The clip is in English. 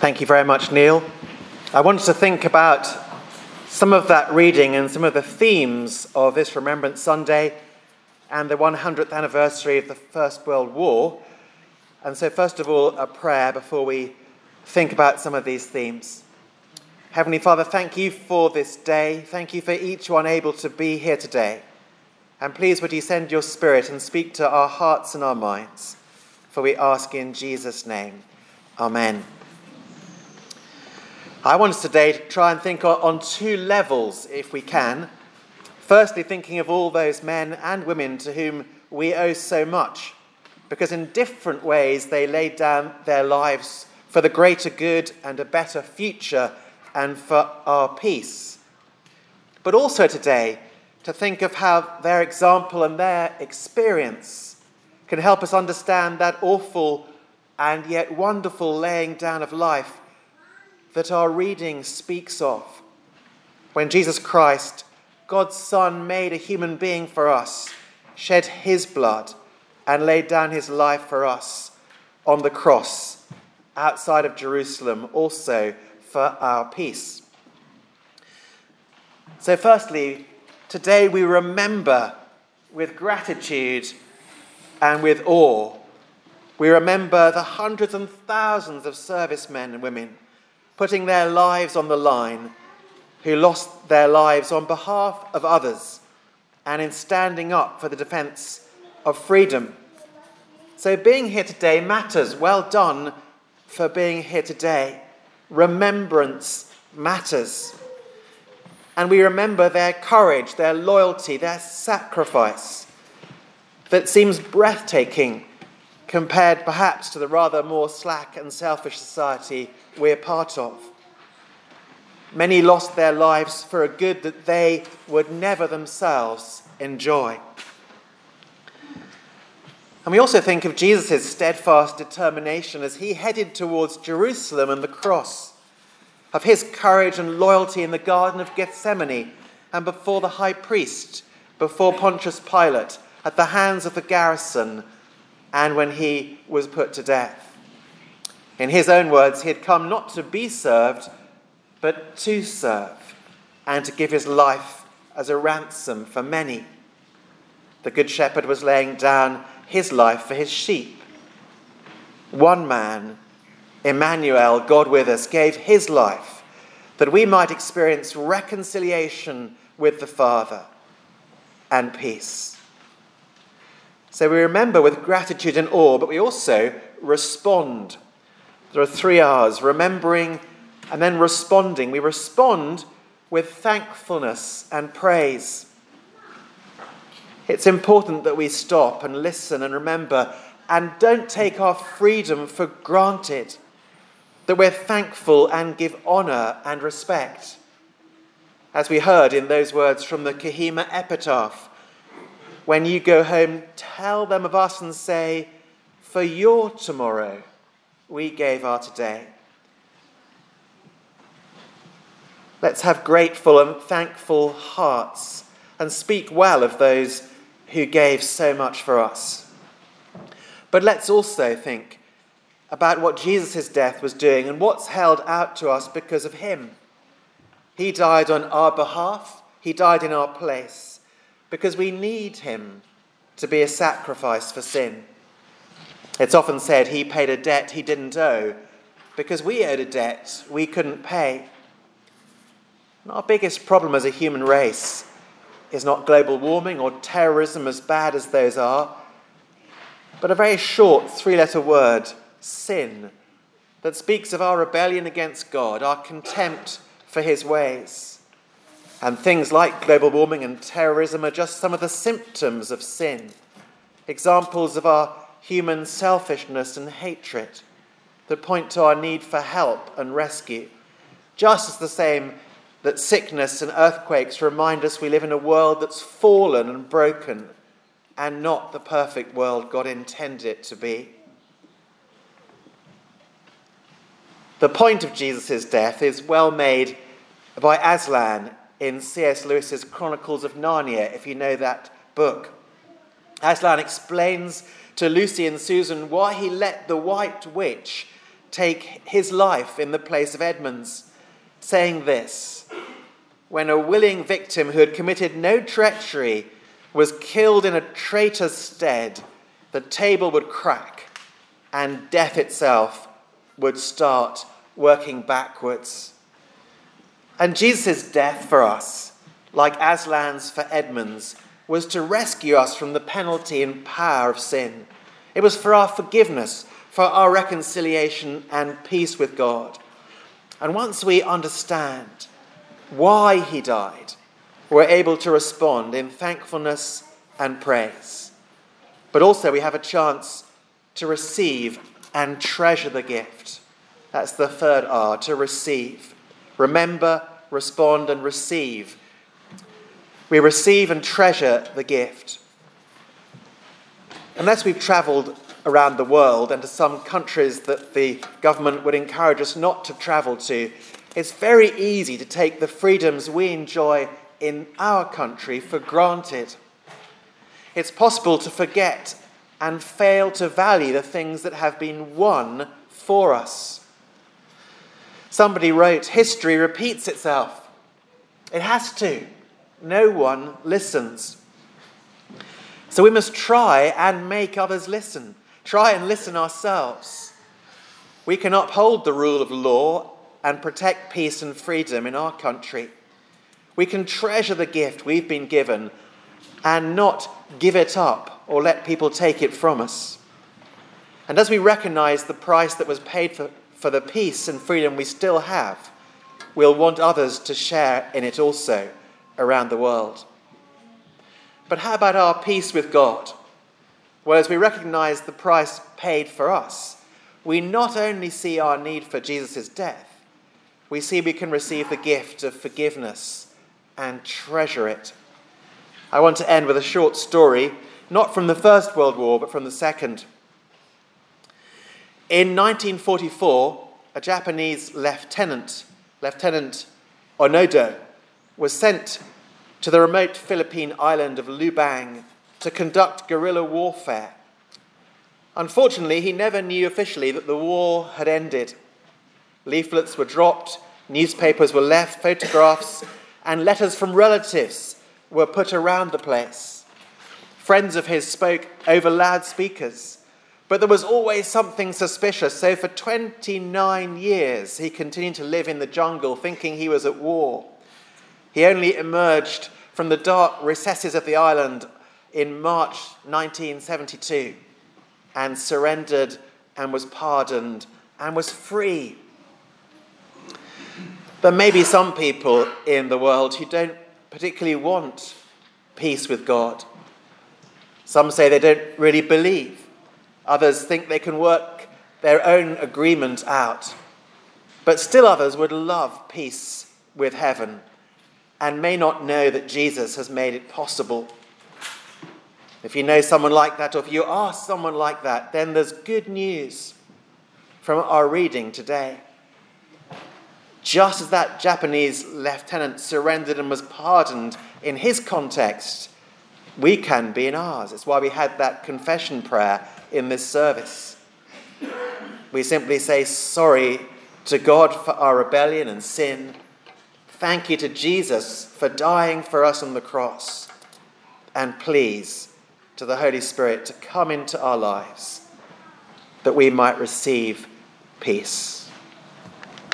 Thank you very much, Neil. I wanted to think about some of that reading and some of the themes of this Remembrance Sunday and the 100th anniversary of the First World War. And so first of all, a prayer before we think about some of these themes. Heavenly Father, thank you for this day. Thank you for each one able to be here today. And please would you send your Spirit and speak to our hearts and our minds. For we ask in Jesus' name. Amen. I want us today to try and think on two levels, if we can. Firstly, thinking of all those men and women to whom we owe so much, because in different ways they laid down their lives for the greater good and a better future and for our peace. But also today, to think of how their example and their experience can help us understand that awful and yet wonderful laying down of life that our reading speaks of. When Jesus Christ, God's Son, made a human being for us, shed his blood and laid down his life for us on the cross outside of Jerusalem, also for our peace. So firstly, today we remember with gratitude and with awe. We remember the hundreds and thousands of servicemen and women putting their lives on the line, who lost their lives on behalf of others and in standing up for the defence of freedom. So being here today matters. Well done for being here today. Remembrance matters. And we remember their courage, their loyalty, their sacrifice that seems breathtaking compared perhaps to the rather more slack and selfish society we're part of. Many lost their lives for a good that they would never themselves enjoy. And we also think of Jesus' steadfast determination as he headed towards Jerusalem and the cross, of his courage and loyalty in the Garden of Gethsemane and before the high priest, before Pontius Pilate, at the hands of the garrison, and when he was put to death. In his own words, he had come not to be served, but to serve, and to give his life as a ransom for many. The Good Shepherd was laying down his life for his sheep. One man, Emmanuel, God with us, gave his life that we might experience reconciliation with the Father and peace. So we remember with gratitude and awe, but we also respond. There are 3 R's: remembering and then responding. We respond with thankfulness and praise. It's important that we stop and listen and remember and don't take our freedom for granted, that we're thankful and give honour and respect. As we heard in those words from the Kohima epitaph, when you go home, tell them of us and say, for your tomorrow we gave our today. Let's have grateful and thankful hearts and speak well of those who gave so much for us. But let's also think about what Jesus' death was doing and what's held out to us because of him. He died on our behalf. He died in our place because we need him to be a sacrifice for sin. It's often said he paid a debt he didn't owe because we owed a debt we couldn't pay. And our biggest problem as a human race is not global warming or terrorism, as bad as those are, but a very short 3-letter word, sin, that speaks of our rebellion against God, our contempt for his ways. And things like global warming and terrorism are just some of the symptoms of sin, examples of our human selfishness and hatred that point to our need for help and rescue, just as the same that sickness and earthquakes remind us we live in a world that's fallen and broken and not the perfect world God intended it to be. The point of Jesus' death is well made by Aslan in C.S. Lewis's Chronicles of Narnia, if you know that book. Aslan explains to Lucy and Susan why he let the White Witch take his life in the place of Edmund's, saying this: when a willing victim who had committed no treachery was killed in a traitor's stead, the table would crack and death itself would start working backwards. And Jesus' death for us, like Aslan's for Edmund's, was to rescue us from the penalty and power of sin. It was for our forgiveness, for our reconciliation and peace with God. And once we understand why he died, we're able to respond in thankfulness and praise. But also we have a chance to receive and treasure the gift. That's the third R, to receive. Remember, respond, and receive. We receive and treasure the gift. Unless we've travelled around the world and to some countries that the government would encourage us not to travel to, it's very easy to take the freedoms we enjoy in our country for granted. It's possible to forget and fail to value the things that have been won for us. Somebody wrote, history repeats itself. It has to. No one listens. So we must try and make others listen. Try and listen ourselves. We can uphold the rule of law and protect peace and freedom in our country. We can treasure the gift we've been given and not give it up or let people take it from us. And as we recognise the price that was paid for the peace and freedom we still have, we'll want others to share in it also around the world. But how about our peace with God? Well, as we recognise the price paid for us, we not only see our need for Jesus' death, we see we can receive the gift of forgiveness and treasure it. I want to end with a short story, not from the First World War, but from the Second. In 1944, a Japanese Lieutenant Onoda, was sent to the remote Philippine island of Lubang to conduct guerrilla warfare. Unfortunately, he never knew officially that the war had ended. Leaflets were dropped, newspapers were left, photographs and letters from relatives were put around the place. Friends of his spoke over loudspeakers, but there was always something suspicious. So for 29 years, he continued to live in the jungle, thinking he was at war. He only emerged from the dark recesses of the island in March 1972 and surrendered and was pardoned and was free. There may be some people in the world who don't particularly want peace with God. Some say they don't really believe. Others think they can work their own agreement out. But still others would love peace with heaven and may not know that Jesus has made it possible. If you know someone like that, or if you are someone like that, then there's good news from our reading today. Just as that Japanese lieutenant surrendered and was pardoned in his context, we can be in ours. It's why we had that confession prayer in this service. We simply say sorry to God for our rebellion and sin. Thank you to Jesus for dying for us on the cross. And please, to the Holy Spirit to come into our lives that we might receive peace.